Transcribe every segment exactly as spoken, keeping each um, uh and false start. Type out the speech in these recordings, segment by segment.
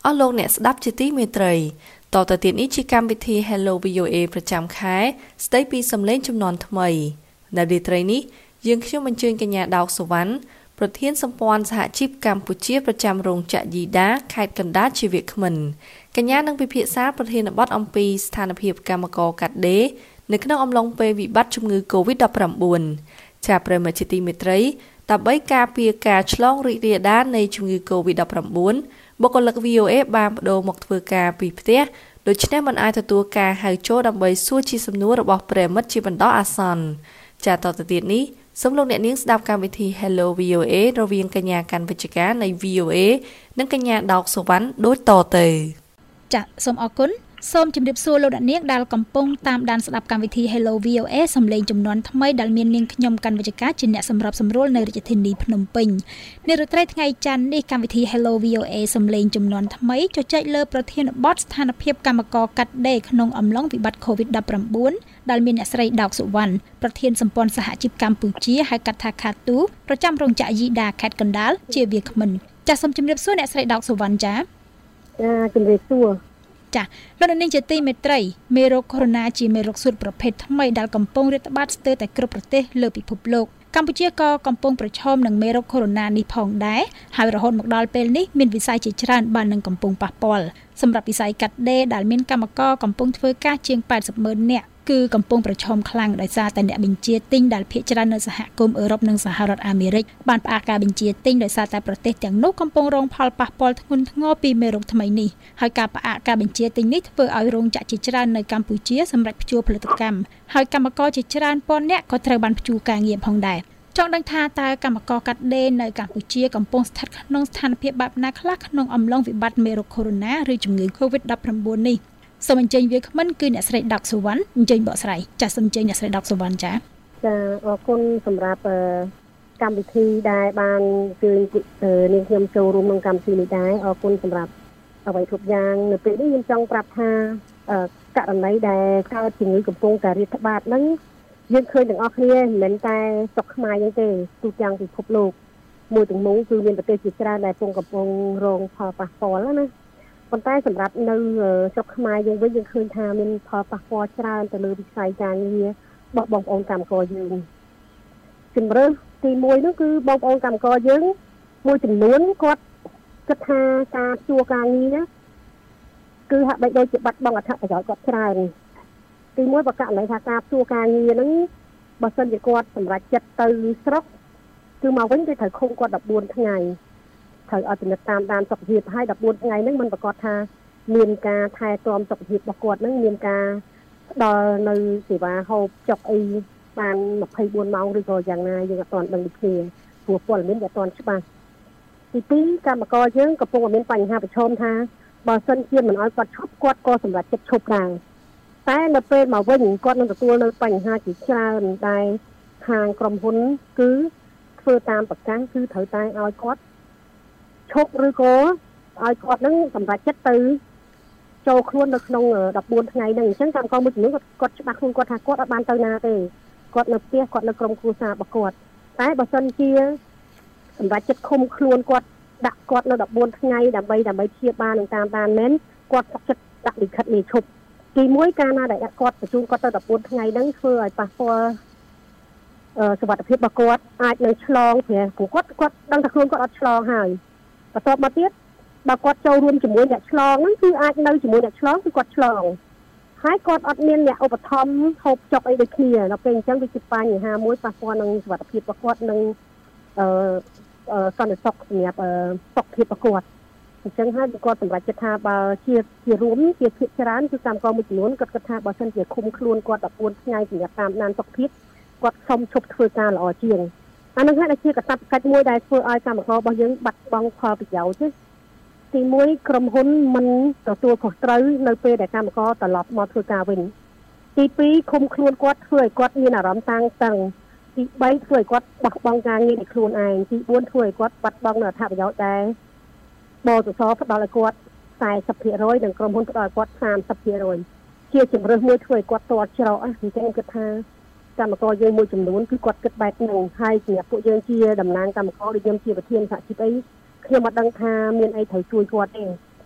អស់លោកអ្នកស្ដាប់ជាទីមេត្រីតទៅទៀតនេះជាកម្មវិធី Hello វី អូ เอ ប្រចាំខែស្ដីពីសម្លេងចំនួនថ្មីនៅរាត្រីនេះយើងខ្ញុំអញ្ជើញកញ្ញាដោកសុវណ្ណប្រធានសម្ព័ន្ធសហជីពកម្ពុជាប្រចាំរោងចក្រយីដាខេត្តកណ្ដាលជាវាគ្មិនកញ្ញានឹងពិភាក្សាប្រធានបទអំពីស្ថានភាពកម្មករកាត់ដេរនៅក្នុងអំឡុងពេលវិបត្តិជំងឺ កូវីដ ដប់ប្រាំបួន ចាប្រិមជាទីមេត្រីដើម្បីការពារការឆ្លងរីករាលដាលនៃជំងឺ កូវីដ ដប់ប្រាំបួន បុគ្គលិក វី អូ เอ បានបដូរមកធ្វើការពីផ្ទះដូច្នេះមិនអាចទទួលការហៅចូលដើម្បីសួរជាសំណួររបស់ប្រិមិត្តជាបន្តអាសន្នចាតទៅទៀតនេះសូមលោកអ្នកនាងស្ដាប់កម្មវិធី Hello វី អូ เอ រវាងកញ្ញាកាន់វិជ្ជការនៃ វី អូ เอ និងកញ្ញាដោកសុវណ្ណដូចតទៅចាសូមអរគុណសូមជម្រាបសួរលោកអ្នកនាងដែលកំពុងតាមដានស្ដាប់កម្មវិធី Hello វី អូ เอ សំឡេងចំនួនថ្មីដែលមាននាងខ្ញុំកាន់វិជ្ជការជាអ្នកសម្របសម្រួលនៅរាជធានីភ្នំពេញនៅរាត្រីថ្ងៃច័ន្ទនេះកម្មវិធី Hello វី អូ เอ សំឡេងចំនួនថ្មីជជែកលើប្រធានបទស្ថានភាពកម្មករកាត់ដេរក្នុងអំឡុងវិបត្តិ កូវីដ ដប់ប្រាំបួន ដែលមានអ្នកស្រីដោកសុវណ្ណប្រធានសម្ព័ន្ធសហជីពកម្ពុជាហៅកាត់ថាខាទូប្រចាំរោងចក្រយីដាខេត្តកណ្ដាលជាវាគ្មិនចាសសូមជម្រាបសួរអ្នកស្រីដោកសុវណ្ណចាចាជម្រាបសួរចាលោកនាងជាទីមេត្រីមេរោគកូវីដ ជាមេរោគសួតប្រភេទថ្មីដែលកំពុងរាតត្បាតស្ទើរតែគ្រប់ប្រទេសលើពិភពលោកកម្ពុជាក៏កំពុងប្រឈមនឹងមេរោគកូវីដ នេះផងដែរហើយរហូតមកដល់ពេលនេះមានវិស័យជាច្រើនបាននឹងកំពុងប៉ះពាល់សម្រាប់វិស័យកាត់ដេរដែលមានកម្មករកំពុងធ្វើការជាង แปดสิบម៉ឺន នាក់គឺកំពុងប្រឈមខ្លាំងដោយសារតែអ្នកបញ្ជាទិញដែលភាគច្រើននៅសហគមន៍អឺរ៉ុបនិងសហរដ្ឋអាមេរិកបានផ្អាកការបញ្ជាទិញដោយសារតែប្រទេសទាំងនោះកំពុងរងផលប៉ះពាល់ធ្ងន់ធ្ងរពីមេរោគថ្មីនេះហើយការផ្អាកការបញ្ជាទិញនេះធ្វើឲ្យរោងចក្រជាច្រើននៅកម្ពុជាសម្រេចព្យួរផលិតកម្មហើយកម្មករជាច្រើនពាន់នាក់ក៏ត្រូវបានព្យួរការងារផងដែរចង់ដឹងថាតើកម្មករកាត់ដេរនៅកម្ពុជាកំពុងស្ថិតក្នុងស្ថានភាពបែបណាខ្លះក្នុងអំឡុងវិបត្តិមេរោគកូវីដ ឬជំងឺ កូវីដ ដប់ប្រាំបួន នេះសូមអញ្ជើញវាគ្មិនគឺអ្នកស្រីដោកសុវណ្ណអញ្ជើញបកស្រាយចាសសូមអញ្ជើញអ្នកស្រីដោកសុវណ្ណចាចាអរគុណសម្រាប់កម្មវិធីដែលបានជួយនាងខ្ញុំចូលរួមក្នុងកម្មវិធីនេះដែរអរគុណសម្រាប់អ្វីគ្រប់យ៉ាងនៅពេលនេះខ្ញុំចង់ប្រាប់ថាករណីដែលកើតជំងឺកំពុងតែរាតត្បាតហ្នឹងយើងឃើញទាំងអស់គ្នាមិនមែនតែស្រុកខ្មែរទេទេទូទាំងពិភពលោកមួយទាំងមូលគឺមានប្រទេសជាច្រើនដែលកំពុងរងផលប៉ះពាល់ណាប៉ុន្តែសម្រាប់នៅស្រុកខ្មែរយើងវិញយើងឃើញថាមានផលប៉ះពាល់ច្រើនទៅលើវិស័យការងាររបស់បងប្អូនកម្មករយើងជំរឿនទីមួយនោះគឺបងប្អូនកម្មករយើងមួយចំនួនគាត់គិតថាការជួការងារគឺហាក់បីដូចជាបាត់បង់អត្ថប្រយោជន៍គាត់ច្រើនទីមួយបើករណីថាការជួការងារហ្នឹងបើសិនជាគាត់សម្រេចចិត្តទៅស្រុកគឺមកវិញគេត្រូវឃុំគាត់ដប់បួនថ្ងៃត្រូវឲ្យពិនិត្យតាមដានសុខភាពហើយដប់បួនថ្ងៃហ្នឹងมันប្រកាសថាមានការថែទាំសុខភាពរបស់គាត់ហ្នឹងមានការផ្ដល់នៅសេវាហូបចុកអីបានยี่สิบสี่ម៉ោងឬក៏យ៉ាងណាយើងអត់ទាន់ដឹងដូចគ្នាព្រោះព័ត៌មានវាអត់ទាន់ច្បាស់ទីពីរកម្មករយើងកំពុងមានបញ្ហាប្រឈមថាបើសិនជាមិនឲ្យគាត់ឈប់គាត់ក៏សម្រេចចិត្តឈប់ដែរតែនៅពេលមកវិញគាត់នឹងទទួលនៅបញ្ហាជាច្រើនដែលខាងក្រុមហ៊ុនគឺធ្វើតាមប្រកាសគឺត្រូវតែឲ្យគាត់ឈប់ឬក៏ឲ្យគាត់នឹងសម្រេចចិត្តទៅចូលខ្លួននៅក្នុងដប់បួនថ្ងៃហ្នឹងអញ្ចឹងកម្មករមួយចំនួនគាត់គាត់ច្បាស់ខ្លួនគាត់ថាគាត់អត់បានទៅណាទេគាត់នៅផ្ទះគាត់នៅក្រុមគ្រួសាររបស់គាត់តែបើសិនជាសម្រេចចិត្តឃុំខ្លួនគាត់ដាក់គាត់នៅដប់បួនថ្ងៃដើម្បីដើម្បីព្យាបាលនឹងតាមដានមែនគាត់សុខចិត្តដាក់លិខិតនេះឈប់ទីមួយកាលណាដែលដាក់គាត់បញ្ជូនគាត់ទៅដប់បួនថ្ងៃហ្នឹងធ្វើឲ្យប៉ះពាល់អឺសុខភាពរបស់គាត់អាចនឹងឆ្លងព្រោះគាត់គាត់ដឹងថាខ្លួនគាត់អត់ឆ្លងហើយបន្ទាប់មកទៀតបើគាត់ចូលរួមជាមួយអ្នកឆ្លងហ្នឹងគឺអាចនៅជាមួយអ្នកឆ្លងគឺគាត់ឆ្លងហើយគាត់អត់មានអ្នកឧបត្ថម្ភហូបចុកអីដូចគ្នាដល់ពេលអញ្ចឹងវាជាបញ្ហាមួយប៉ះពាល់នឹងសុខភាពរបស់គាត់នឹងអឺសន្តិសុខសម្រាប់សុខភាពរបស់គាត់អញ្ចឹងហើយគាត់សម្រេចចិត្តថាបើជាជារួមជាភាគច្រើនគឺកម្មករមួយចំនួនគាត់គិតថាបើសិនជាឃុំខ្លួនគាត់ដប់បួនថ្ងៃសម្រាប់តាមដានសុខភាពគាត់សុំឈប់ធ្វើការល្អជាងអានោះហើយដែលជាកាតព្វកិច្ចមួយដែលធ្វើឲ្យកម្មកររបស់យើងបាត់បង់ផលប្រយោជន៍ទីមួយក្រុមហ៊ុនមិនទទួលខុសត្រូវនៅពេលដែលកម្មករត្រឡប់មកធ្វើការវិញទីពីរឃុំខ្លួនគាត់ធ្វើឲ្យគាត់មានអារម្មណ៍តាំងតឹងទីបីធ្វើឲ្យគាត់បោះបង់ការងារដោយខ្លួនឯងទីបួនធ្វើឲ្យគាត់បាត់បង់នូវអត្ថប្រយោជន៍ដែរបសសផ្ដល់ឲ្យគាត់สี่สิบเปอร์เซ็นต์ និងក្រុមហ៊ុនផ្ដល់ឲ្យគាត់สามสิบเปอร์เซ็นต์ ជាជំរឿនមួយធ្វើឲ្យគាត់តល់ច្រកអញ្ចឹងគិតថាកម្មករយើងមួយចំនួនគឺគាត់គិតបែបហ្នឹងហើយសម្រាប់ពួកយើងជាតំណាងកម្មករដូចខ្ញុំជាប្រធានសហជីពអីខ្ញុំអត់ដឹងថាមានអីត្រូវជួយគាត់ទេ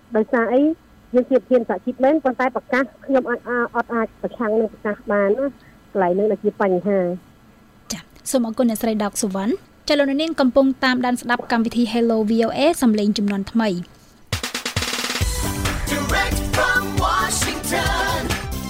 ដោយសារអីយើងជាធានសហជីពមែនប៉ុន្តែប្រកាសខ្ញុំអាចអត់អាចប្រឆាំងនឹងប្រកាសបានណាកន្លែងនឹងដែលជាបញ្ហាចាសូមអរគុណអ្នកស្រីដកសុវណ្ណចលនានាងកំពុងតាមដានស្ដាប់កម្មវិធី Hello វី អូ เอ សំឡេងចំនួនថ្មី Direct from Washington,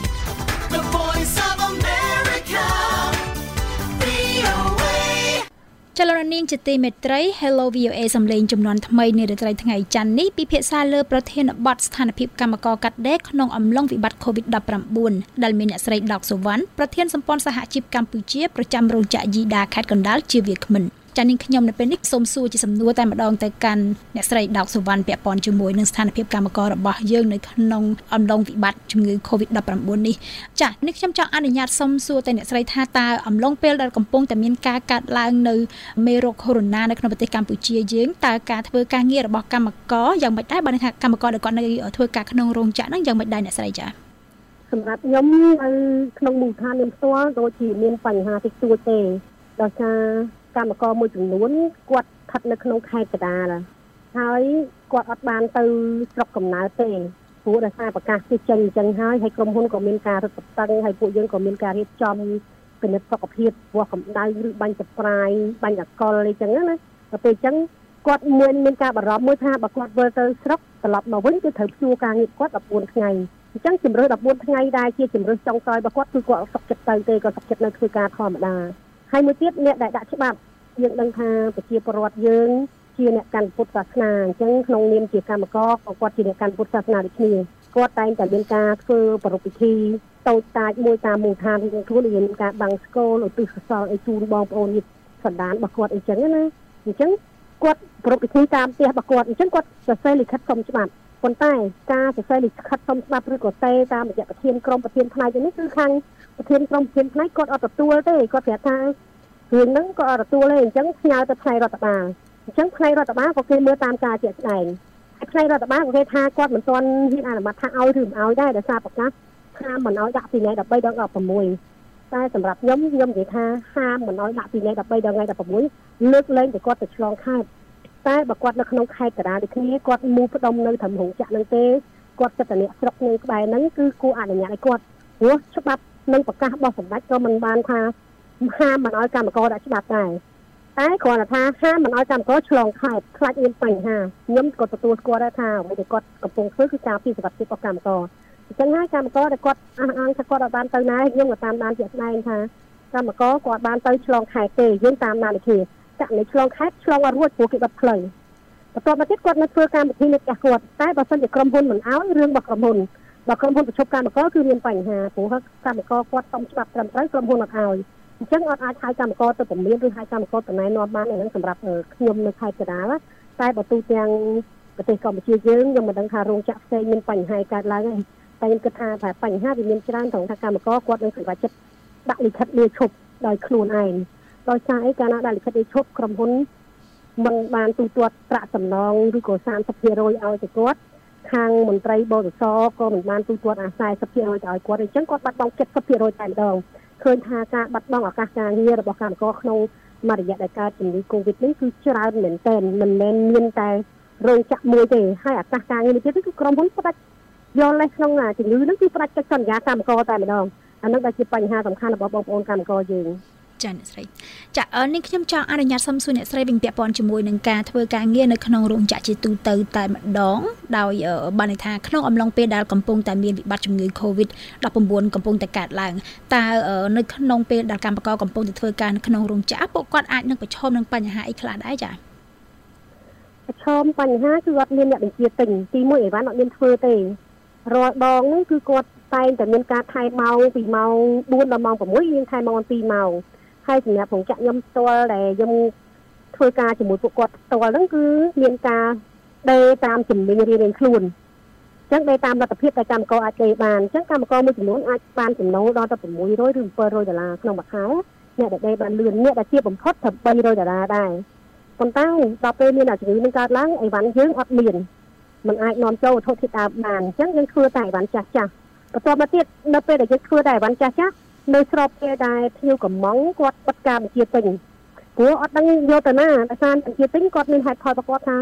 the voice of America, វី អូ เอចលនានាងជាទីមេត្រី Hello វី អូ เอ សំឡេងចំនួនថ្មីនារាត្រីថ្ងៃច័ន្ទនេះពិភាក្សាលើប្រធានបទស្ថានភាពកម្មករកាត់ដេរក្នុងអំឡុងវិបត្តិ COVID ដប់ប្រាំបួន ដែលមានអ្នកស្រីដកសុវណ្ណប្រធានសម្ព័ន្ធសហជីពកម្ពុជាប្រចាំរោងចក្រយីដាខេត្តកណ្ដាលជាវាគ្មិនចា៎នាងខ្ញុំនៅពេលនេះសូមសួរជាសំណួរតែម្ដងទៅកាន់អ្នកស្រីដកសុវណ្ណពាក់ព័ន្ធជាមួយនឹងស្ថានភាពកម្មកររបស់យើងនៅក្នុងអំឡុងវិបត្តិជំងឺ COVID ដប់ប្រាំបួន នេះចា៎នេះខ្ញុំចង់អនុញ្ញាតសូមសួរទៅអ្នកស្រីថាតើអំឡុងពេលដែលកំពុងតែមានការកាត់ឡើងនៅមេរោគកូវីដ នៅក្នុងប្រទេសកម្ពុជាយើងតើការធ្វើការងាររបស់កម្មករយ៉ាងម៉េចដែរបើថាកម្មករដែលគាត់នៅធ្វើការក្នុងរោងចក្រហ្នឹងយ៉ាងម៉េចដែរអ្នកស្រីចា៎សម្រាប់ខ្ញុំនៅក្នុងមូលដ្ឋានខ្ញុំផ្ទាល់ដូចជាមានបញ្ហាតិចតួចទេដោយសារកម្មករមួយចំនួនគាត់ស្ថិតនៅក្នុងខេត្តកណ្ដាលហើយគាត់អត់បានទៅស្រុកកំណើតទេព្រោះដោយសារប្រកាសជាចេញអញ្ចឹងហើយហើយក្រុមហ៊ុនក៏មានការរឹតបន្តឹងហើយពួកយើងក៏មានការរៀបចំពិនិត្យសុខភាពពោះកម្ដៅឬបាញ់ស្ប្រាយបាញ់អាល់កុលអីចឹងណាដល់ពេលអញ្ចឹងគាត់មានមានការបារម្ភមួយថាបើគាត់វិលទៅស្រុកត្រឡប់មកវិញគឺត្រូវព្យួរការងារគាត់ដប់បួនថ្ងៃអញ្ចឹងជំរឿដប់បួនថ្ងៃដែរជាជំរឿចុងក្រោយរបស់គាត់គឺគាត់សុខចិត្តទៅទេគាត់សុខចិត្តនៅធ្វើការធម្មតាហើយមួយទៀតអ្នកដែលដាក់ច្បាប់យើងដឹងថាប្រជាពលរដ្ឋយើងជាអ្នកកាន់ពុទ្ធសាសនាអញ្ចឹងក្នុងនាមជាកម្មករក៏គាត់ជាអ្នកកាន់ពុទ្ធសាសនាដូចគ្នាគាត់តែងតែមានការធ្វើប្រពៃពិធីតូចតាចមួយតាមមូលដ្ឋានរបស់ខ្លួនមានការបាំងស្គរឧទ្ទិសកុសលឲ្យជូនបងប្អូនញាតិសន្តានរបស់គាត់អីចឹងណាអញ្ចឹងគាត់ប្រពៃពិធីតាមផ្ទះរបស់គាត់អញ្ចឹងគាត់សរសេរលិខិតសុំច្បាប់ប៉ុន្តែការសរសេរលិខិតសុំច្បាប់ឬក៏ទេតាមរយៈប្រធានក្រុមប្រធានផ្នែកនេះគឺខាងប្រធានក្រុមប្រធានផ្នែកគាត់អត់ទទួលទេគាត់ប្រាប់ថារឿងហ្នឹងក៏អត់ទទួលទេអញ្ចឹងផ្ញើទៅផ្នែករដ្ឋបាលអញ្ចឹងផ្នែករដ្ឋបាលក៏គេមើលតាមការជាក់ស្ដែងហើយផ្នែករដ្ឋបាលក៏គេថាគាត់មិនទាន់ហ៊ានអនុម័តថាឲ្យឬមិនឲ្យដែរដោយសារប្រកាសហាមមិនឲ្យដាក់ពីថ្ងៃដប់បីដល់ដប់ប្រាំមួយតែសម្រាប់ខ្ញុំខ្ញុំនិយាយថាហាមមិនឲ្យដាក់ពីថ្ងៃដប់បីដល់ថ្ងៃដប់ប្រាំមួយលើកលែងតែគាត់ទៅឆ្លងខេត្តតែបើគាត់នៅក្នុងខេត្តកណ្ដាលដូចគ្នាគាត់មូផ្ដុំនៅត្រឹមរោងចក្រនឹងទេគាត់ចិត្តតែអ្នកស្រុកនៅក្បែរហ្នឹងគឺគួរអនុញ្ញាតឲ្យគាត់ព្រោះច្បាប់និងប្រកាសរបស់សម្ដេចក៏មិនបានថាហាមមិនឲ្យកម្មករដាក់ច្បាប់ដែរតែគ្រាន់តែថាហាមមិនឲ្យកម្មករឆ្លងខេត្តខ្លាចមានបញ្ហាខ្ញុំក៏ទទួលស្គាល់ដែរថាអ្វីដែលគាត់កំពុងធ្វើគឺការពីសុខភាពរបស់កម្មករអញ្ចឹងហើយកម្មករដែលគាត់អះអាងថាគាត់អត់បានទៅណាខ្ញុំក៏តាមដានជាក់ស្ដែងថាកម្មករគាត់បានទៅឆ្លងខេត្តទេយើងតាមដានដូចគ្នាចាក់នៅឆ្លងខេត្តឆ្លងអត់រួចព្រោះគេបិទផ្លូវបន្ទាប់មកទៀតគាត់នៅធ្វើកម្មវិធីនៅផ្ទះគាត់តែបើសិនជាក្រុមហ៊ុនមិនឲ្យរឿងរបស់ក្រុមហ៊ុនបើក្រុមហ៊ុនប្រជុំកម្មករគឺមានបញ្ហាព្រោះកម្មករគាត់សុំច្បាប់ត្រឹមត្រូវក្រុមហ៊ុនអត់ឲ្យអញ្ចឹងអត់អាចហៅកម្មករទៅពមៀនឬហៅកម្មករទៅណែនាំបានហ្នឹងសម្រាប់ខ្ញុំនៅខេត្តកណ្ដាលតែបើទូទាំងប្រទេសកម្ពុជាយើងខ្ញុំមិនដឹងថារោងចក្រផ្សេងមានបញ្ហាកើតឡើងទេតែខ្ញុំគិតថាថាបញ្ហាវាមានច្រើនត្រង់ថាកម្មករគាត់នឹងសម្រេចចិត្តដាក់លិខិតលាឈប់ដោយខ្លួនឯងដោយសារអីកាលណាដាក់លិខិតលាឈប់ក្រុមហ៊ុនមិនបានទូទាត់ប្រាក់សំណងឬក៏សាមសិបភាគរយឲ្យទៅគាត់ខាងមន្ត្រីបសសក៏មិនបានទូទាត់អាសាយសិបភាគរយទៅឲ្យគាត់អញ្ចឹងគាត់បាត់បង់ เจ็ดสิบភាគរយ តែម្ដងឃើញថាការបាត់បង់ឱកាសការងាររបស់កម្មករក្នុងមួយរយៈដែលកើតជំងឺ Covid នេះគឺច្រើនមែនទែនមិនមែនមានតែរោងចក្រមួយទេហើយឱកាសការងារនេះទៀតគឺក្រុមហ៊ុនផ្ដាច់យកលេសក្នុងជំងឺនេះគឺផ្ដាច់កិច្ចសន្យាកម្មករតែម្ដងអានោះដែលជាបញ្ហាសំខាន់របស់បងប្អូនកម្មករយើងចាអ្នកស្រីចាអឺនេះខ្ញុំចង់អនុញ្ញាតសុំសួរអ្នកស្រីវិញពាក់ព័ន្ធជាមួយនឹងការធ្វើការងារនៅក្នុងរោងចក្រជាទូទៅតែម្ដងដោយបានន័យថាក្នុងអំឡុងពេលដែលកំពុងតែមានវិបត្តិជំងឺ COVID ដប់ប្រាំបួន កំពុងតែកើតឡើងតើនៅក្នុងពេលដែលកម្មករកំពុងតែធ្វើការនៅក្នុងរោងចក្រពួកគាត់អាចនឹងប្រឈមនឹងបញ្ហាអីខ្លះដែរចាប្រឈមបញ្ហាគឺអត់មានអ្នកបញ្ជាទិញទីមួយអីវ៉ាន់អត់មានធ្វើទេរាល់ដងនេះគឺគាត់តែងតែមានការថែម៉ោងពីម៉ោងបួនដល់ម៉ោងប្រាំមួយយើងថែម៉ោងពីរម៉ោងហើយសម្រាប់រោងចក្រខ្ញុំផ្ទាល់ដែលខ្ញុំធ្វើការជាមួយពួកគាត់ផ្ទាល់ហ្នឹងគឺមានការដេរតាមជំនាញរៀងៗខ្លួនអញ្ចឹងដេរតាមលទ្ធភាពដែលកម្មករអាចដេរបានអញ្ចឹងកម្មករមួយចំនួនអាចបានចំណូលដល់ទៅ 600 ឬ 700 ដុល្លារក្នុងមួយខែអ្នកដែលដេរបានលឿនអ្នកដែលជាបំផុតត្រឹម 300 ដុល្លារដែរប៉ុន្តែដល់ពេលមានជំងឺនឹងកើតឡើងអីវ៉ាន់យើងអត់មានមិនអាចនាំចូលវត្ថុធាតុដើមបានអញ្ចឹងយើងធ្វើតែអីវ៉ាន់ចាស់ចាស់បន្ទាប់មកទៀតនៅពេលដែលយើងធ្វើតែអីវ៉ាន់ចាស់ចាស់នៅស្របពេលដែលភ្ញៀវកំងគាត់បិទការបញ្ជាទិញព្រោះអត់ដឹងយកទៅណាដោយសារបញ្ជាទិញគាត់មានហេតុផលរបស់គាត់ថា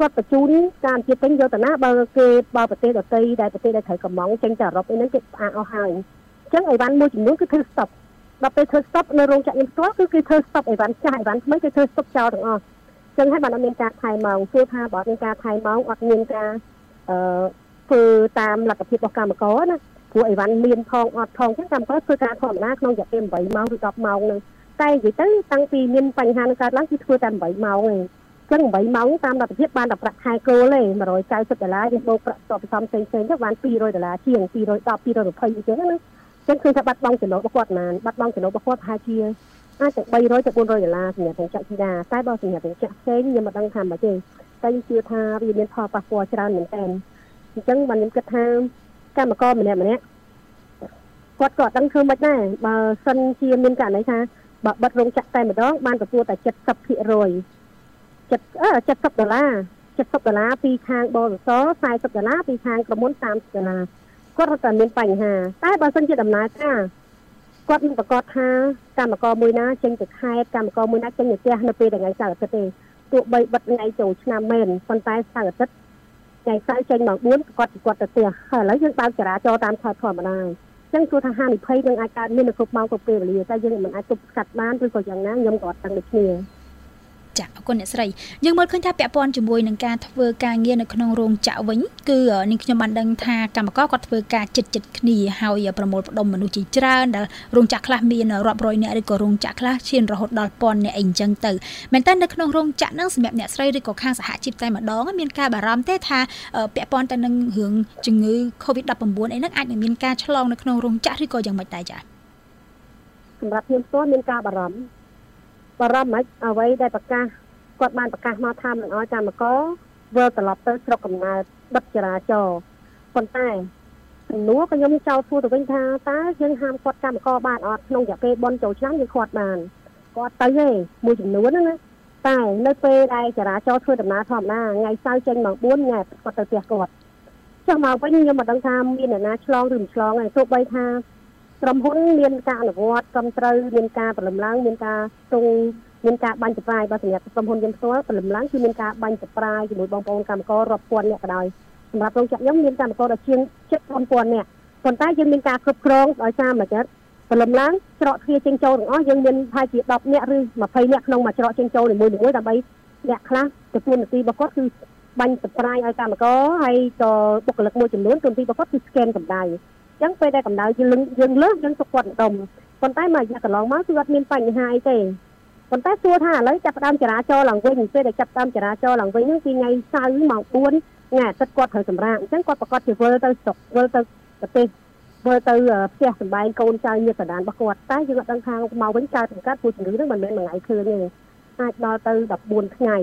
គាត់បញ្ជូនការជាពេញយកទៅណាបើគេបើប្រទេសដទៃដែលប្រទេសដែលត្រូវកំងចេញទៅអឺរ៉ុបអីហ្នឹងគេផ្អាកអស់ហើយអញ្ចឹងអីវ៉ាន់មួយចំនួនគឺធ្វើ stop ដល់ពេលធ្វើ stop នៅរោងចក្រខ្ញុំផ្ទាល់គឺគេធ្វើ stop អីវ៉ាន់ចាស់អីវ៉ាន់ថ្មីគេធ្វើ stop ចោលទាំងអស់អញ្ចឹងហើយបានអត់មានការថែម៉ោងព្រោះថាបើអត់មានការថែម៉ោងអត់មានការអឺធ្វើតាមលទ្ធភាពរបស់កម្មករណាព្រោះអីវ៉ាន់មានផងអត់ផងអញ្ចឹងកម្មករធ្វើការធម្មតាក្នុងរយៈពេលeightម៉ោងឬtenម៉ោងហ្នឹងតែនិយាយទៅតាំងពីមានបញ្ហានឹងកើតឡើងគឺធ្វើតែeightម៉ោងឯងចឹងeightម៉ោងតាមលទ្ធភាពបានតែប្រាក់ខែគោលទេone hundred ninetyដុល្លារយើងបូកប្រាក់តបផ្សំផ្សេងៗទៅបានtwo hundredដុល្លារជាងtwo hundred ten two hundred twentyអញ្ចឹងណាចឹងគឺថាបាត់បង់ចំណូលរបស់គាត់ប៉ុន្មានបាត់បង់ចំណូលរបស់គាត់ប្រហែលជាអាចទៅthree hundredទៅfour hundredដុល្លារសម្រាប់រោងចក្រជីដាតែបើសម្រាប់រោងចក្រផ្សេងខ្ញុំមិនដឹងថាម៉េចទេតែខ្ញុំជឿថាវាមានផលប៉ះពាល់ច្រើនមែនទែនអញ្ចឹងបានខ្ញុំគិតថាកម្មករម្នាក់ម្នាក់គាត់ក៏អត់ដឹងធ្វើម៉េចដែរបើសិនជាមានករណីថាបើបិទរោងចក្រតែម្ដងបានទទួលតែseventy percentចិត្តអឺseventyដុល្លារseventyដុល្លារពីខាងបលសfortyដុល្លារពីខាងក្រុមហ៊ុនthirtyដុល្លារគាត់រត់តែមានបញ្ហាតែបើសិនជាដំណើរការគាត់មិនប្រកាសថាកម្មករមួយណាចេញទៅខេត្តកម្មករមួយណាចេញទៅផ្ទះនៅពេលថ្ងៃសៅរ៍អាទិត្យទេទោះបីបិទថ្ងៃចូលឆ្នាំមែនប៉ុន្តែសៅរ៍អាទិត្យថ្ងៃសៅរ៍ចេញម៉ោងfourគាត់គាត់ទៅផ្ទះហើយឥឡូវយើងបើកចរាចរណ៍តាមខេត្តធម្មតាអញ្ចឹងទោះថាហានិភ័យនឹងអាចកើតមាននៅគ្រប់ម៉ោងគ្រប់ពេលវេលាតែយើងមិនអាចទប់ស្កាត់បានឬក៏យ៉ាងណាខ្ញុំក៏អត់ដឹងដូចគ្នាចាអរគុណអ្នកស្រីយើងមើលឃើញថាពាក់ព័ន្ធជាមួយនឹងការធ្វើការងារនៅក្នុងរោងចក្រវិញគឺនាងខ្ញុំបានដឹងថាកម្មករគាត់ធ្វើការចិត្តចិត្តគ្នាហើយប្រមូលផ្ដុំមនុស្សជាច្រើនដែលរោងចក្រខ្លះមានរាប់រយនាក់ឬក៏រោងចក្រខ្លះឈានរហូតដល់ពាន់នាក់អីអញ្ចឹងទៅមែនតើនៅក្នុងរោងចក្រហ្នឹងសម្រាប់អ្នកស្រីឬក៏ខាងសហជីពតែម្ដងមានការបារម្ភទេថាពាក់ព័ន្ធទៅនឹងរឿងជំងឺ COVID nineteen អីហ្នឹងអាចនឹងមានការឆ្លងនៅក្នុងរោងចក្រឬក៏យ៉ាងម៉េចដែរចាសម្រាប់ខ្ញុំផ្ទាល់មានការបារម្ភបារម្ភមិនអ្វីដែលប្រកាសគាត់បានប្រកាសមកថាមិនអោយកម្មករវិលត្រឡប់ទៅស្រុកកំណើតបិទចរាចរណ៍ប៉ុន្តែសំណួរក៏ខ្ញុំចោទសួរទៅវិញថាតើយើងហាមគាត់កម្មករបានអត់ក្នុងរយៈពេលបុណ្យចូលឆ្នាំយើងគាត់បានគាត់ទៅទេមួយចំនួនហ្នឹងណាតែនៅពេលដែលចរាចរណ៍ធ្វើដំណើរធម្មតាថ្ងៃសៅរ៍ចេញម៉ោងfourថ្ងៃគាត់ទៅផ្ទះគាត់ចុះមកវិញខ្ញុំមិនដឹងថាមានអ្នកណាឆ្លងឬមិនឆ្លងទេទោះបីថាក្រុមហ៊ុនមានការអនុវត្តត្រឹមត្រូវមានការព្រលឹមឡើងមានការទងមានការបាញ់ចប្រាយបើសម្រាប់ក្រុមហ៊ុនយើងផ្ទាល់ព្រលឹមឡើងគឺមានការបាញ់ចប្រាយជាមួយបងប្អូនកម្មកររាប់ពាន់នាក់ក៏ដោយសម្រាប់រោងចក្រខ្ញុំមានកម្មករដល់ជាងseven thousandនាក់ប៉ុន្តែយើងមានការគ្រប់គ្រងដោយសារមួយចិត្តព្រលឹមឡើងច្រកទ្វារចេញចូលទាំងអស់យើងមានប្រហែលជាtenនាក់ឬtwentyនាក់ក្នុងមួយច្រកចេញចូលនីមួយៗដើម្បីអ្នកខ្លះទទួលនាទីរបស់គាត់គឺបាញ់ចប្រាយឲ្យកម្មករហើយក៏បុគ្គលិកមួយចំនួនទូនទីរបស់គាត់គឺ scan កម្ដៅអញ្ចឹងពេលដែលកម្ដៅយើងយើងលើកយើងទុកគាត់ដុំប៉ុន្តែមួយរយៈកន្លងមកគឺអត់មានបញ្ហាអីទេប៉ុន្តែសួរថាឥឡូវចាប់ផ្ដើមចរាចរណ៍ឡើងវិញពេលដែលចាប់ផ្ដើមចរាចរណ៍ឡើងវិញហ្នឹងគឺថ្ងៃសៅរ៍ម៉ោងfourថ្ងៃអាទិត្យគាត់ត្រូវសម្រាកអញ្ចឹងគាត់ប្រកាសជាវិលទៅស្រុកវិលទៅប្រទេសវិលទៅផ្ទះសម្បែងកូនចៅញាតិសន្តានរបស់គាត់តែយើងអត់ដឹងថាមកវិញកើតបង្កើតពួកជំងឺហ្នឹងមិនមែនមួយថ្ងៃឃើញទេអាចដល់ទៅfourteenថ្ងៃ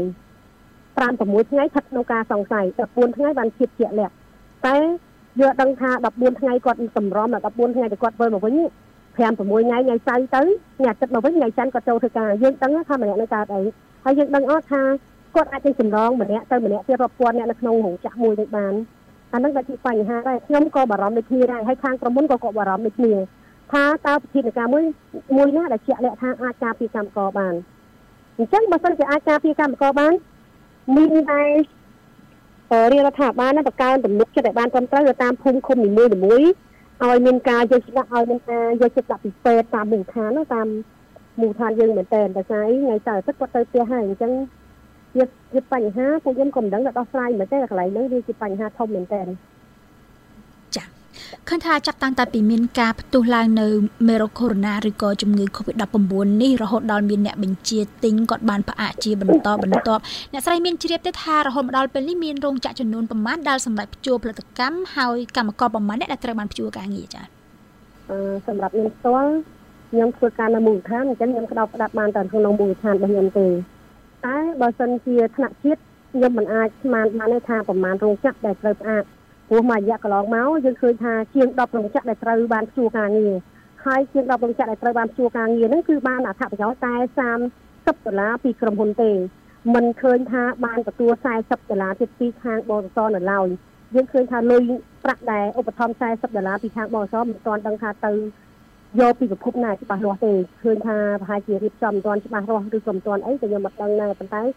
five sixថ្ងៃស្ថិតក្នុងការសង្ស័យfourteenថ្ងៃបានភាពជាក់លាក់តែយើងដឹងថាfourteenថ្ងៃគាត់សម្រំដល់fourteenថ្ងៃទៅគាត់វិលមកវិញfive sixថ្ងៃថ្ងៃសៅរ៍ទៅថ្ងៃអាទិត្យមកវិញថ្ងៃច័ន្ទគាត់ចូលធ្វើការយើងដឹងថាម្នាក់នៅកើតអីហើយយើងដឹងអត់ថាគាត់អាចទៅចម្លងម្នាក់ទៅម្នាក់ទៀតរាប់ពាន់អ្នកនៅក្នុងរោងចក្រមួយនេះបានអានឹងក៏ជាបញ្ហាដែរខ្ញុំក៏បារម្ភដូចគ្នាដែរហើយខាងក្រុមហ៊ុនក៏ក៏បារម្ភដូចគ្នាថាតើវិធានការមួយមួយណាដែលជាក់លាក់ថាអាចការពារកម្មករបានអញ្ចឹងបើសិនជាអាចការពារកម្មករបានមានតែរាជរដ្ឋាភិបាលនឹងបង្កើនទំនុកចិត្តឲ្យបានត្រឹមត្រូវទៅតាមភូមិឃុំនីមួយៗឲ្យមានការយកចិត្តឲ្យមានការយកចិត្តដាក់ពិសេសតាមមូលដ្ឋាននោះតាមមូលដ្ឋានយើងមែនតើតែស្អីថ្ងៃសៅរ៍ទឹកគាត់ទៅផ្ទះហើយអញ្ចឹងវាជាបញ្ហាពួកខ្ញុំក៏មិនដឹងថាដោះស្រាយមិនទេកន្លែងហ្នឹងវាជាបញ្ហាធំមែនតើចាឃើញថាចាប់តាំងតែពីមានការផ្ទុះឡើងនៅមេរោគកូវីដ -19 ឬក៏ជំងឺ COVID nineteen នេះរហូតដល់មានអ្នកបញ្ជាទិញគាត់បានផ្អាកជាបន្តបន្ទាប់អ្នកស្រីមានជ្រាបទេថារហូតមកដល់ពេលនេះមានរោងចក្រចំនួនប្រមាណដែលសម្រាប់ព្យួរផលិតកម្មហើយកម្មករប្រមាណអ្នកដែលត្រូវបានព្យួរការងារចា៎អឺសម្រាប់ខ្ញុំផ្ទាល់ខ្ញុំធ្វើការនៅមូលដ្ឋានអញ្ចឹងខ្ញុំក្តោបផ្ដាប់បានតែក្នុងមូលដ្ឋានរបស់ខ្ញុំទេតែបើសិនជាថ្នាក់ជាតិខ្ញុំមិនអាចស្មានបានទេថាប្រមាណរោងចក្រដែលត្រូវផ្អាកព្រោះមួយរយៈកន្លងមកយើងឃើញថាជាងtenរោងចក្រដែលត្រូវបានព្យួរការងារហើយជាងtenរោងចក្រដែលត្រូវបានព្យួរការងារហ្នឹងគឺបានអត្ថប្រយោជន៍តែthirtyដុល្លារពីក្រុមហ៊ុនទេមិនឃើញថាបានទទួលfortyដុល្លារទៀតពីខាងបរិស័ទនៅឡើយយើងឃើញថាលុយប្រាក់ដែលឧបត្ថម្ភfortyដុល្លារពីខាងបរិស័ទមិនទាន់ដឹងថាទៅយកពីប្រភពណាច្បាស់លាស់ទេឃើញថាប្រហែលជារៀបចំមិនទាន់ច្បាស់លាស់ឬក៏មិនទាន់អីក៏ខ្ញុំមិនដឹងដែរប៉ុន្តែ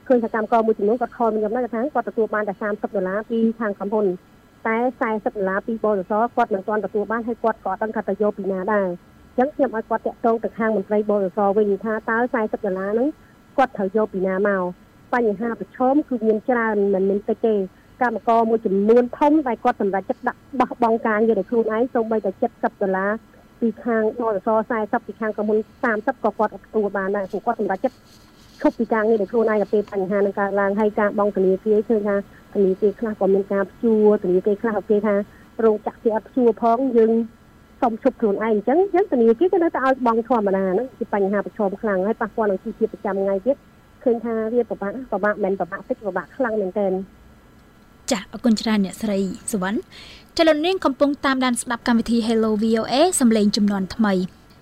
ឃើញថាកម្មករមួយចំនួនគាត់ខលខ្ញុំដែរថាគាត់ទទួលបានតែសាមសិបដុល្លារពីខាងក្រុមហ៊ុនតែសែសិបដុល្លារពីបលសគាត់មិនទាន់ទទួលបានហើយគាត់ក៏អត់ដឹងថាទៅយកពីណាដែរអញ្ចឹងខ្ញុំឲ្យគាត់តាក់ទងទៅខាងមន្ត្រីបលសវិញថាតើសែសិបដុល្លារហ្នឹងគាត់ត្រូវយកពីណាមកបញ្ហាប្រឈមគឺមានច្រើនមិនមែនតិចទេកម្មករមួយចំនួនធំដែលគាត់សម្រេចចិត្តដាក់បោះបង់ការងារដោយខ្លួនឯងសូម្បីតែ칠십ដុល្លារពីខាងបលស40ពីខាងក្រុមហ៊ុន30ក៏គាត់អត់ទទួលបានដែរព្រោះគាត់សម្រេចចិត្តឈប់ពីការងារដោយខ្លួនឯងទៅពេលបញ្ហានឹងកើតឡើងហើយការបង់ធនាគារឃើញថាធនាគារខ្លះក៏មានការព្យួរធនាគារខ្លះគេថារោងចក្រគេអត់ព្យួរផងយើងសុំឈប់ខ្លួនឯងអញ្ចឹងយើងធនាគារគេនៅតែឲ្យបង់ធម្មតាហ្នឹងជាបញ្ហាប្រឈមខ្លាំងហើយប៉ះពាល់នឹងជីវភាពប្រចាំថ្ងៃទៀតឃើញថាវាពិបាកពិបាកមិនពិបាកតិចពិបាកខ្លាំងមែនទែនចាអរគុណច្រើនអ្នកស្រីសុវណ្ណចលនាកំពុងតាមដានស្ដាប់កម្មវិធី Hello វី អូ เอ សំឡេងជំនាន់ថ្មី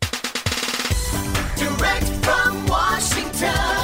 Direct from Washington,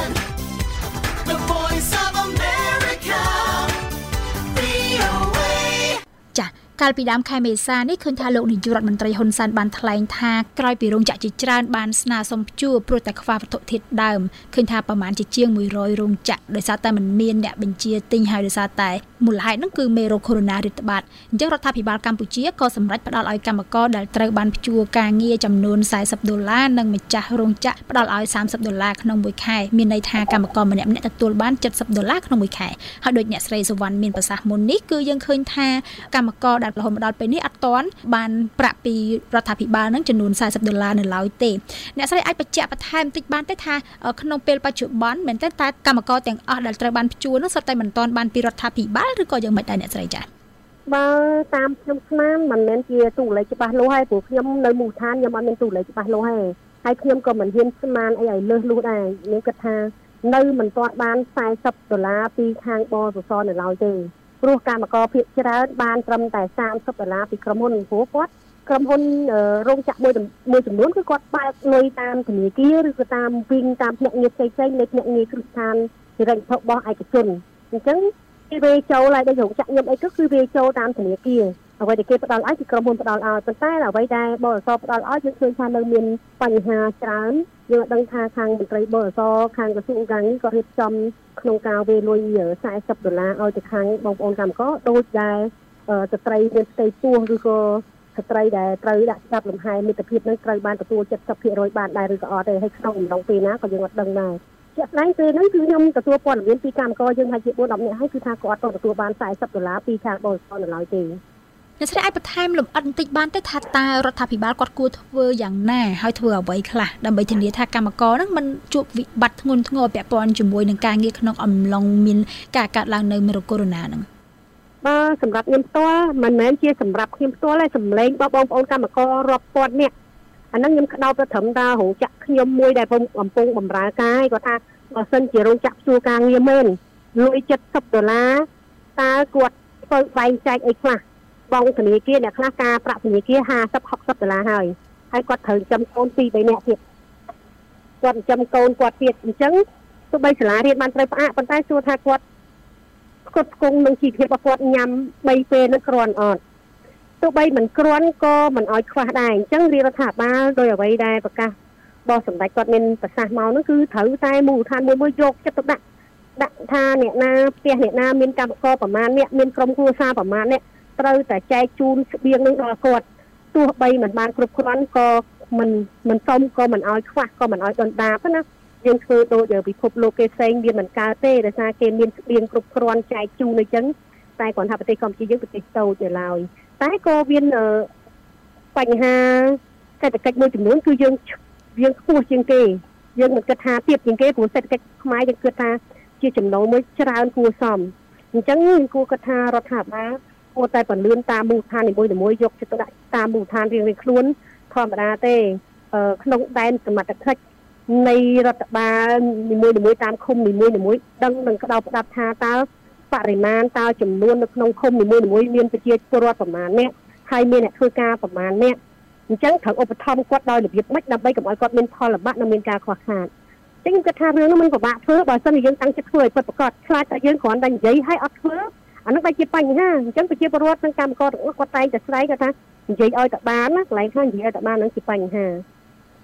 the voice of America, វី អូ เอចាកាលពីដើមខែមេសានេះឃើញថាលោកនាយករដ្ឋមន្ត្រីហ៊ុនសែនបានថ្លែងថាក្រោយពីរោងចក្រជាច្រើនបានស្នើសុំព្យួរព្រោះតែខ្វះវត្ថុធាតុដើមឃើញថាប្រមាណជាជាងមួយរយរោងចក្រដោយសារតែមិនមានអ្នកបញ្ជាទិញហើយដោយសារតែមូលហេតុហ្នឹងគឺមេរោគកូវីដ -រាតត្បាតអញ្ចឹងរដ្ឋាភិបាលកម្ពុជាក៏សម្រេចផ្តល់ឲ្យកម្មករដែលត្រូវបានព្យួរការងារចំនួន40ដុល្លារនិងម្ចាស់រោងចក្រផ្តល់ឲ្យ30ដុល្លារក្នុងមួយខែមានន័យថាកម្មករម្នាក់ៗទទួលបាន70ដុល្លារក្នុងមួយខែហើយដូចអ្នកស្រីសុវណ្ណមានប្រសាសន៍មុននេះគឺយើងឃើញថាកម្មករដែលរហូតដល់ពេលនេះអត់ទាន់បានប្រាក់ពីរដ្ឋាភិបាលនឹងចំនួន40ដុល្លារនៅឡើយទេអ្នកស្រីអាចបញ្ជាក់បន្ថែមបន្តិចបានទេថាក្នុងពេលបច្ចុប្បន្នមែនតើតើកម្មករទាំងអស់ដែលត្រូវបានព្យួរនោះសុទ្ធតែមិនទាន់បានពីរដ្ឋាភិបាលឬក៏យ៉ាងម៉េចដែរអ្នកស្រីចា៎បើតាមខ្ញុំស្មានមិនមែនជាទូលេខច្បាស់លាស់ហើយព្រោះខ្ញុំនៅមូលដ្ឋានខ្ញុំអត់មានទូលេខច្បាស់លាស់ហើយហើយខ្ញុំក៏មិនហ៊ានស្មានអីឲ្យលើសលួសដែរខ្ញុំគិតថានៅមិនទាន់បាន40ដុល្លារពីខាងបសសនៅឡើយទេព្រោះកម្មករភាគច្រើនបានត្រឹមតែ30ដុល្លារពីក្រុមហ៊ុនព្រោះគាត់ក្រុមហ៊ុនរោងចក្រមួយមួយចំនួនគឺគាត់បើកលុយតាមធនាគារឬក៏តាមវិញតាមភ្នាក់ងារផ្សេងៗនៃភ្នាក់ងារគ្រឹះស្ថានហិរញ្ញវត្ថុរបស់ឯកជនអញ្ចឹងគេវេចូលហើយដូចរោងចក្រខ្ញុំអីក៏គឺវេចូលតាមធនាគារអ្វីដែលគេផ្ដល់ឲ្យគឺក្រុមហ៊ុនផ្ដល់ឲ្យប៉ុន្តែអ្វីដែលបសសផ្ដល់ឲ្យយើងឃើញថានៅមានបញ្ហាច្រើនយើងអត់ដឹងថាខាងមន្ត្រីបសសខាងក្រសួងការងារក៏រៀបចំក្នុងការវេលុយ40ដុល្លារឲ្យទៅខាងបងប្អូនកម្មករដូចដែលស្ត្រីមានផ្ទៃពោះឬក៏ស្ត្រីដែលត្រូវដាក់ច្បាប់លំហែមិត្តភាពនឹងត្រូវបានទទួល70%បានដែរឬក៏អត់ទេហើយក្នុងអំឡុងពេលណាក៏យើងអត់ដឹងដែរជាក់ស្ដែងពេលហ្នឹងគឺខ្ញុំទទួលព័ត៌មានពីកម្មករយើងហើយជាbốn 10នាក់ហើយគឺថាគាត់អត់ទទួលបាន40ដុល្លារពីខាងបសសនៅឡើយទេអ្នកស្រីអាចបន្ថែមលម្អិតបន្តិចបានទេថាតើរដ្ឋាភិបាលគាត់គួរធ្វើយ៉ាងណាហើយធ្វើអ្វីខ្លះដើម្បីធានាថាកម្មករនឹងមិនជួបវិបត្តិធ្ងន់ធ្ងរពាក់ព័ន្ធជាមួយនឹងការងារក្នុងអំឡុងមានការកាត់ឡើងនៅមេរោគកូវីដ ហ្នឹងបើសម្រាប់ខ្ញុំផ្ទាល់មិនមែនជាសម្រាប់ខ្ញុំផ្ទាល់ទេសម្លេងរបស់បងប្អូនកម្មកររាប់ពាន់នាក់អាហ្នឹងខ្ញុំក្តោបទៅត្រឹមតារោងចក្រខ្ញុំមួយដែលកំពុងបម្រើការឯងគាត់ថាបើសិនជារោងចក្រព្យួរការងារមែនលុយ70ដុល្លារតើគាត់ធ្វើបែងចែកអីខ្លះបងធនាគារអ្នកខ្លះការប្រាក់ធនាគារ50 60ដុល្លារហើយហើយគាត់ត្រូវចំកូនពីរ 3នាក់ទៀតគាត់ចំកូនគាត់ទៀតអញ្ចឹងទោះបីសាលារៀនបានត្រូវផ្អាកប៉ុន្តែសួរថាគាត់គាត់គង់នឹងជីវភាពរបស់គាត់ញ៉ាំបីពេលនឹងគ្រាន់អត់ទោះបីមិនគ្រាន់ក៏មិនអោយខ្វះដែរអញ្ចឹងរាជរដ្ឋាភិបាលដោយអ្វីដែលប្រកាសបោះសម្ដេចគាត់មានប្រសាសន៍មកនោះគឺត្រូវតែមូលដ្ឋានមួយមួយយកចិត្តទុកដាក់ដាក់ថាអ្នកណាផ្ទះអ្នកណាមានកម្មករប្រមាណអ្នកមានក្រុមគ្រួសារប្រមាណអ្នកត្រូវតែចែកជូនស្បៀងនឹងដល់គាត់ទោះបីមិនបានគ្រប់គ្រាន់ក៏មិនមិនសុំក៏មិនអោយខ្វះក៏មិនអោយដុនដាបណាយើងធ្វើដូចពិភពលោកគេផ្សេងវាមិនកើតទេដោយសារគេមានស្បៀងគ្រប់គ្រាន់ចែកជូនអញ្ចឹងតែគ្រាន់ថាប្រទេសកម្ពុជាយើងប្រទេសតូចទៅឡើយតែក៏មានបញ្ហាសេដ្ឋកិច្ចមួយចំនួនគឺយើងយើងខ្ពស់ជាងគេយើងមិនគិតថាទាបជាងគេព្រោះសេដ្ឋកិច្ចខ្មែរយើងគិតថាជាចំណូលមួយច្រើនគួរសមអញ្ចឹងគួរគិតថារដ្ឋាភិបាលគួរតែពន្លឿនតាមមូលដ្ឋាននីមួយៗយកចិត្តទុកដាក់តាមមូលដ្ឋានរៀងៗខ្លួនធម្មតាទេក្នុងដែនសមត្ថកិច្ចនៃរដ្ឋបាលនីមួយៗតាមឃុំនីមួយៗដឹងនឹងក្តោបផ្ដាប់ថាតើបរិមាណតើចំនួននៅក្នុងឃុំនីមួយៗមានប្រជាពលរដ្ឋប្រមាណអ្នកហើយមានអ្នកធ្វើការប្រមាណអ្នកអញ្ចឹងត្រូវឧបត្ថម្ភគាត់ដោយរបៀបម៉េចដើម្បីកុំឲ្យគាត់មានផលលំបាកនិងមានការខ្វះខាតអញ្ចឹងគាត់ថារឿងនោះมันពិបាកធ្វើបើសិនជាយើងតាំងចិត្តធ្វើឲ្យពិតប្រាកដខ្លាចតែយើងគ្រាន់តែនិយាយឲ្យអត់ធ្វើអានោះបែរជាបញ្ហាអញ្ចឹងប្រជាពលរដ្ឋនិងកម្មករទាំងអស់គាត់តែងតែស្រែកគាត់ថានិយាយឲ្យតែបានណាកន្លែងខ្លះនិយាយឲ្យតែបាននឹងជាបញ្ហា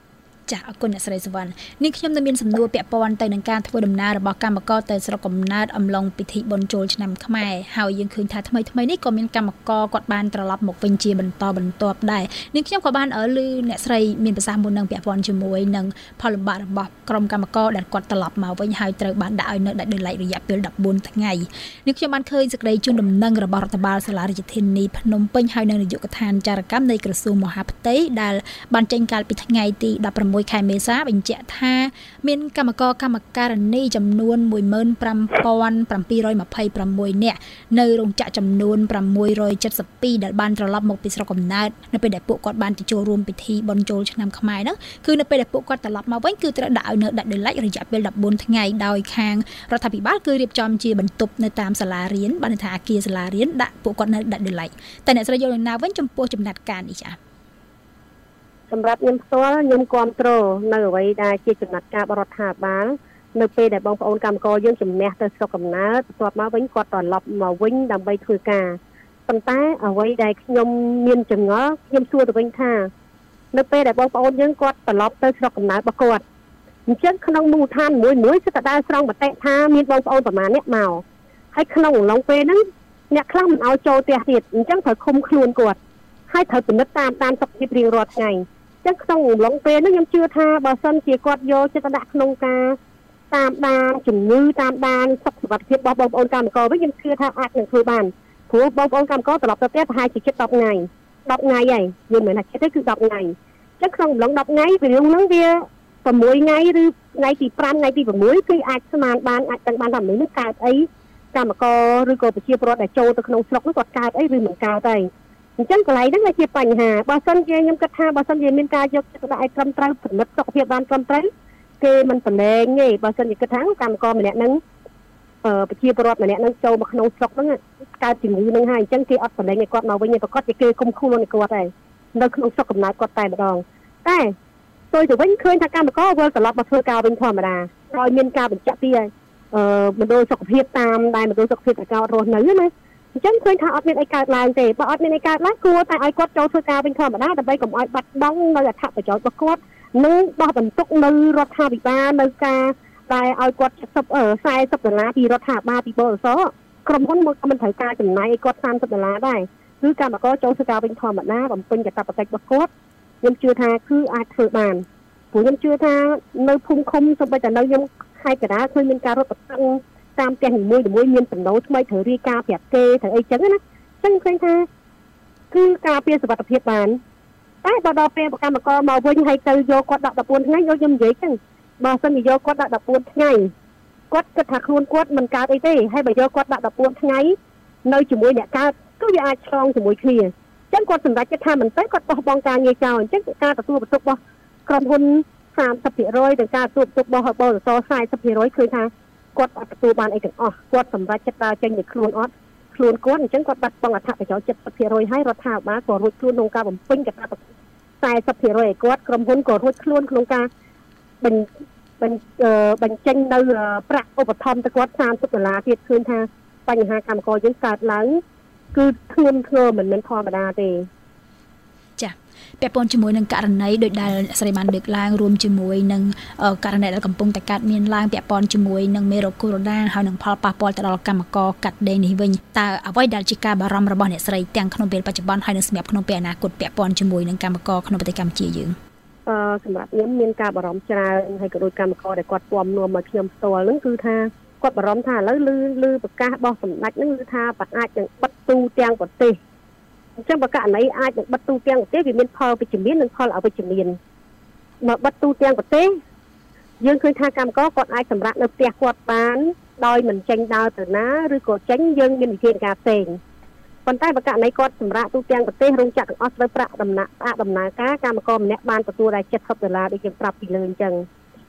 ចាអរគុណអ្នកស្រីសុវណ្ណនេះខ្ញុំនៅមានសំណួរពាក់ព័ន្ធទៅនឹងការធ្វើដំណើររបស់កម្មករទៅស្រុកកំណើតអំឡុងពិធីបុណ្យចូលឆ្នាំខ្មែរហើយយើងឃើញថាថ្មីថ្មីនេះក៏មានកម្មករគាត់បានត្រឡប់មកវិញជាបន្តបន្ទាប់ដែរនេះខ្ញុំក៏បានឮអ្នកស្រីមានប្រសាសន៍មុននឹងពាក់ព័ន្ធជាមួយនឹងផលលំបាករបស់ក្រុមកម្មករដែលគាត់ត្រឡប់មកវិញហើយត្រូវបានដាក់ឲ្យនៅដាច់ដោយឡែករយៈពេល14ថ្ងៃនេះខ្ញុំបានឃើញសេចក្តីជូនដំណឹងរបស់រដ្ឋបាលសាលារាជធានីភ្នំពេញហើយនៅនាយកដ្ឋានចារកម្មនៃក្រសួងមហាផ្ទៃដែលបានចេញកាលពីថ្ងៃទី16ខែមេសាបញ្ជាក់ថាមានកម្មករកម្មការិនីចំនួនមួយម៉ឺនប្រាំពាន់ប្រាំពីររយម្ភៃប្រាំមួយនាក់នៅរោងចក្រចំនួនប្រាំមួយរយចិតសិបពីរដែលបានត្រឡប់មកពីស្រុកកំណើតនៅពេលដែលពួកគាត់បានទៅចូលរួមពិធីបុណ្យចូលឆ្នាំខ្មែរហ្នឹងគឺនៅពេលដែលពួកគាត់ត្រឡប់មកវិញគឺត្រូវដាក់ឲ្យនៅដាច់ដោយឡែករយៈពេល14ថ្ងៃដោយខាងរដ្ឋាភិបាលគឺរៀបចំជាបន្ទប់នៅតាមសាលារៀនបានថាអគារសាលារៀនដាក់ពួកគាត់នៅដាច់ដោយឡែកតែអ្នកស្រីយល់យ៉ាងណាវិញចំពោះចំណាត់ការនេះចា៎សម្រាប់ខ្ញុំផ្ទាល់ខ្ញុំគ្រប់គ្រងនៅអ្វីដែលជាចំណាត់ការរដ្ឋាភិបាលនៅពេលដែលបងប្អូនកម្មករយើងជំនះទៅស្រុកកំណើតបន្ទាប់មកវិញគាត់ត្រឡប់មកវិញដើម្បីធ្វើការប៉ុន្តែអ្វីដែលខ្ញុំមានចងល់ខ្ញុំសួរទៅវិញថានៅពេលដែលបងប្អូនយើងគាត់ត្រឡប់ទៅស្រុកកំណើតរបស់គាត់អញ្ចឹងក្នុងមូលដ្ឋានមួយមួយគឺតែដើរស្រង់មតិថាមានបងប្អូនប្រមាណអ្នកមកហើយក្នុងអំឡុងពេលហ្នឹងអ្នកខ្លះមិនឲ្យចូលផ្ទះទៀតអញ្ចឹងត្រូវឃុំខ្លួនគាត់ហើយត្រូវពិនិត្យតាមតាមសុខភាពរៀងរាល់ថ្ងៃអញ្ចឹងក្នុងអំឡុងពេលហ្នឹងខ្ញុំជឿថាបើសិនជាគាត់យកចិត្តដាក់ក្នុងការតាមដានជំងឺតាមដានសុខភាពរបស់បងប្អូនកម្មករវិញខ្ញុំជឿថាអាចនឹងធ្វើបានព្រោះបងប្អូនកម្មករត្រឡប់ទៅផ្ទះប្រហែលជាជិត10ថ្ងៃ10ថ្ងៃហើយយើងមិនថាជិតទេគឺ10ថ្ងៃអញ្ចឹងក្នុងអំឡុង10ថ្ងៃវារឿងហ្នឹងវា6ថ្ងៃឬថ្ងៃទី5ថ្ងៃទី6គឺអាចស្មានបានអាចដឹងបានថាមនុស្សនេះកើតអីកម្មករឬក៏ប្រជាពលរដ្ឋដែលចូលទៅក្នុងស្រុកនោះគាត់កើតអីឬមិនកើតទេអញ្ចឹងកន្លែងហ្នឹងវាជាបញ្ហាបើសិនជាខ្ញុំគិតថាបើសិនជាមានការយកចិត្តទុកដាក់ឲ្យត្រឹមត្រូវពិនិត្យសុខភាពបានត្រឹមត្រូវគេមិនប្រឡែងទេបើសិនជាគិតថាកម្មករម្នាក់ហ្នឹងអឺប្រជាពលរដ្ឋម្នាក់ហ្នឹងចូលមកក្នុងស្រុកហ្នឹងកើតជំងឺហ្នឹងហើយអញ្ចឹងគេអត់ប្រឡែងឲ្យគាត់មកវិញទេប្រកាសជាគេគុំខ្លួនឲ្យគាត់ដែរនៅក្នុងស្រុកកំណើតគាត់តែម្ដងតែទៅទៅវិញឃើញថាកម្មករវិលត្រឡប់មកធ្វើការវិញធម្មតាដោយមានការបញ្ជាក់ពីអឺមណ្ឌលសុខភាពតាមដែលមណ្ឌលសុខភាពតែកោតរស់នៅណាអញ្ចឹងឃើញថាអត់មានអីកើតឡើងទេបើអត់មានអីកើតឡើងគួរតែឲ្យគាត់ចូលធ្វើការវិញធម្មតាដើម្បីកុំឲ្យបាត់បង់នៅអត្ថប្រយោជន៍របស់គាត់និងបោះបន្ទុកនៅរដ្ឋាភិបាលនៅការដែលឲ្យគាត់40 40ដុល្លារពីរដ្ឋាភិបាលពីបរិស័ទក្រុមហ៊ុនមកមិនត្រូវការចំណាយឲ្យគាត់30ដុល្លារដែរគឺកម្មករចូលធ្វើការវិញធម្មតាបំពេញកាតព្វកិច្ចរបស់គាត់ខ្ញុំជឿថាគឺអាចធ្វើបានព្រោះខ្ញុំជឿថានៅភូមិឃុំសូម្បីតែនៅខ្ញុំខេត្តកណ្ដាលឃើញមានការរត់ប្រតឹងតាមផ្ទះនីមួយៗមានចំណូលថ្មីត្រូវរាយការណ៍ប្រាប់គេត្រូវអីចឹងណាអញ្ចឹងឃើញថាគឺការពារសុវត្ថិភាពបានតែបើដល់ពេលកម្មករមកវិញហើយទៅយកគាត់ដាក់14ថ្ងៃយកខ្ញុំនិយាយចឹងបើសិនជាយកគាត់ដាក់14ថ្ងៃគាត់គិតថាខ្លួនគាត់មិនកើតអីទេហើយបើយកគាត់ដាក់14ថ្ងៃនៅជាមួយអ្នកកើតគឺវាអាចឆ្លងជាមួយគ្នាអញ្ចឹងគាត់សម្រេចចិត្តថាមិនទៅគាត់បោះបង់ការងារចោលអញ្ចឹងការទទួលបន្ទុករបស់ក្រុមហ៊ុន30%ទៅការទទួលបន្ទុករបស់បរិស័ទ40%ឃើញថាគាត់អត់ទទួលបានអីទាំងអស់គាត់សម្រេចចិត្តដើរចេញពីខ្លួនអត់ខ្លួនគាត់អញ្ចឹងគាត់បាត់បង់អត្ថប្រយោជន៍70%ហើយរដ្ឋាភិបាលក៏រួចខ្លួនក្នុងការបំពេញកាតព្វកិច្ច40%ឲ្យគាត់ក្រុមហ៊ុនក៏រួចខ្លួនក្នុងការបញ្បញ្បញ្ចេញនៅប្រាក់ឧបត្ថម្ភទៅគាត់30ដុល្លារទៀតឃើញថាបញ្ហាកម្មករយើងកើតឡើងគឺធ្ងន់ធ្ងរមិនមែនធម្មតាទេចាពាក់ព័ន្ធជាមួយនឹងករណីដោយដែលស្រីបានលើកឡើងរួមជាមួយនឹងករណីដែលកំពុងតែកើតមានឡើងពាក់ព័ន្ធជាមួយនឹងមេរោគកូវីដ ហើយនឹងផលប៉ះពាល់ទៅដល់កម្មករកាត់ដេរនេះវិញតើអ្វីដែលជាការបារម្ភរបស់អ្នកស្រីទាំងក្នុងពេលបច្ចុប្បន្នហើយនិងសម្រាប់ក្នុងពេលអនាគតពាក់ព័ន្ធជាមួយនឹងកម្មករក្នុងប្រទេសកម្ពុជាយើងអឺសម្រាប់ខ្ញុំមានការបារម្ភច្រើនហើយក៏ដូចកម្មករដែលគាត់ពំនាំមកខ្ញុំផ្ទាល់ហ្នឹងគឺថាគាត់បារម្ភថាឥឡូវលឺលឺប្រកាសរបស់សម្ដេចហ្នឹងគឺថាបាត់អាចនឹងបិទទូទាំងប្រទេសអញ្ចឹងបើករណីអាចនឹងបិទទូទាំងប្រទេសវាមានផលវិជ្ជមាននិងផលអវិជ្ជមានមកបិទទូទាំងប្រទេសយើងឃើញថាកម្មករគាត់អាចសម្រាប់នៅផ្ទះគាត់បានដោយមិនចេញដើរទៅណាឬក៏ចេញយើងមានវិធានការផ្សេងប៉ុន្តែបើករណីគាត់សម្រាប់ទូទាំងប្រទេសរោងចក្រទាំងអស់ត្រូវប្រាក់ដំណាក់ប្រាក់ដំណើរការកម្មករម្នាក់បានទទួលតែ70ដុល្លារដូចយើងប្រាប់ពីលើអញ្ចឹង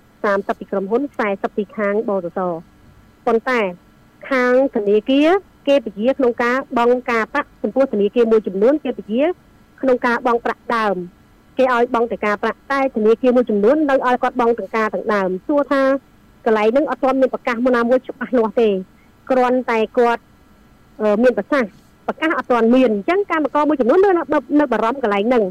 30ពីក្រុមហ៊ុន40ពីខាងបរិស័ទប៉ុន្តែខាងធនាគារគេពជាក្នុងការបង់ការប្រាក់ចំពោះធនាគារមួយចំនួនគេពជាក្នុងការបង់ប្រាក់ដើមគេឲ្យបង់តែការប្រាក់តែធនាគារមួយចំនួននៅឲ្យគាត់បង់ទាំងការទាំងដើមសួរថាកន្លែងហ្នឹងអត់ទាន់មានប្រកាសមួយណាមួយច្បាស់លាស់ទេគ្រាន់តែគាត់មានប្រសាសន៍ប្រកាសអត់ទាន់មានអញ្ចឹងកម្មករមួយចំនួននៅនៅបារម្ភកន្លែងហ្នឹង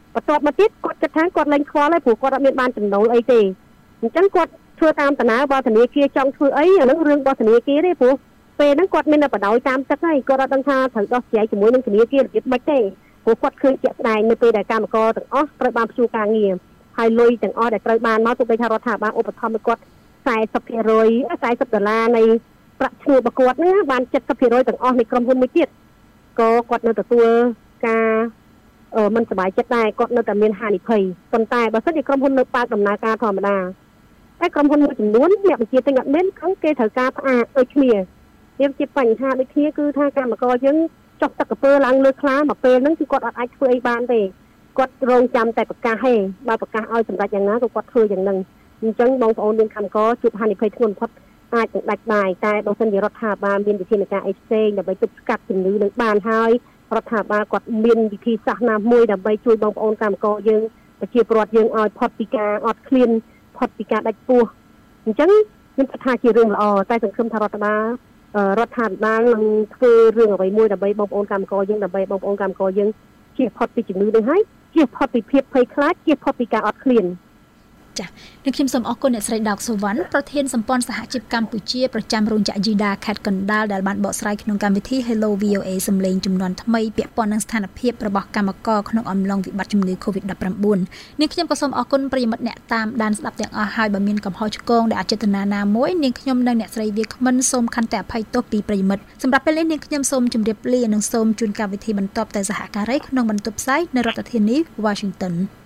បន្ទាប់មកទៀតគាត់គិតថាគាត់លែងខ្វល់ហើយព្រោះគាត់អត់មានបានចំណូលអីទេអញ្ចឹងគាត់ធ្វើតាមដំណើររបស់ធនាគារចង់ធ្វើអីអានឹងរឿងរបស់ធនាគារទេព្រោះពេលហ្នឹងគាត់មានតែបដ ாய் តាមទឹកហើយគាត់អត់ដឹងថាត្រូវដោះស្រាយជាមួយនឹងធនាគាររបៀបម៉េចទេព្រោះគាត់ឃើញជាក់ស្ដែងនៅពេលដែលកម្មករទាំងអស់ត្រូវបានព្យួរការងារហើយលុយទាំងអស់ដែលត្រូវបានមកទោះបីថារដ្ឋាភិបាលឧបត្ថម្ភគាត់40%ភាគរយ40ដុល្លារនៃប្រាក់ឈ្នួលរបស់គាត់ហ្នឹងបាន70%ទាំងអស់នៃក្រុមហ៊ុនមួយទៀតក៏គាត់នៅទទួលការអឺមិនសប្បាយចិត្តដែរគាត់នៅតែមានហានិភ័យប៉ុន្តែបើសិនជាក្រុមហ៊ុននៅបើកដំណើរការធម្មតាតែក្រុមហ៊ុនមួយចំនួនអ្នកបញ្ជាទិញអត់មានគឺគេត្រូវការផ្អាកដូចគ្នាវាជាបញ្ហាដូចគ្នាគឺថាកម្មករយើងចុះទឹកកពើឡើងលើខ្លាមកពេលហ្នឹងគឺគាត់អត់អាចធ្វើអីបានទេគាត់រងចាំតែប្រកាសទេបើប្រកាសឲ្យសម្ដេចយ៉ាងណាក៏គាត់ធ្វើយ៉ាងហ្នឹងអញ្ចឹងបងប្អូនមានកម្មករជួបហានិភ័យធ្ងន់បំផុតអាចនឹងដាច់បាយតែបើសិនជារដ្ឋាភិបាលមានវិធានការអីផ្សេងដើម្បីទប់ស្កាត់ជំងឺនឹងបានហើយរដ្ឋាភិបាលគាត់មានវិធីសាស្ត្រណាមួយដើម្បីជួយបងប្អូនកម្មករយើងប្រជាពលរដ្ឋយើងឲ្យផុតពីការអត់ឃ្លានផុតពីការដាច់ពោះអញ្ចឹងខ្ញុំគិតថាជារឿងល្អតែសង្ឃឹមថារដ្ឋបាលរដ្ឋាភិបាលនឹងធ្វើរឿងអ្វីមួយដើម្បីបងប្អូនកម្មករយើងដើម្បីបងប្អូនកម្មករយើងជៀសផុតពីជំងឺនេះហើយជៀសផុតពីភាពភ័យខ្លាចជៀសផុតពីការអត់ឃ្លានចា៎នឹងខ្ញុំសូមអរគុណអ្នកស្រីដោកសុវណ្ណប្រធានសម្ព័ន្ធសហជីពកម្ពុជាប្រចាំរោងចក្រ Jida ខេត្តកណ្ដាលដែលបានបកស្រាយក្នុងកម្មវិធី Hello វី អូ អេ សំឡេងជំនាន់ថ្មីពាក់ព័ន្ធនឹងស្ថានភាពរបស់កម្មករក្នុងអំឡុងវិបត្តិជំងឺ Covid ដប់ប្រាំបួន នាងខ្ញុំក៏សូមអរគុណប្រិយមិត្តអ្នកតាមដានស្ដាប់ទាំងអស់ហើយបើមានកំហុសឆ្គងដែលអចេតនាណាមួយនាងខ្ញុំនិងអ្នកស្រីវាគ្មិនសូមខន្តីអភ័យទោសពីប្រិយមិត្តសម្រាប់ពេលនេះនាងខ្ញុំសូមជម្រាបលានិងសូមជូនកម្មវិធីបន្តទៅសហការីក្នុងបន្ទប់ផ្សាយនៅរដ្ឋធានី Washington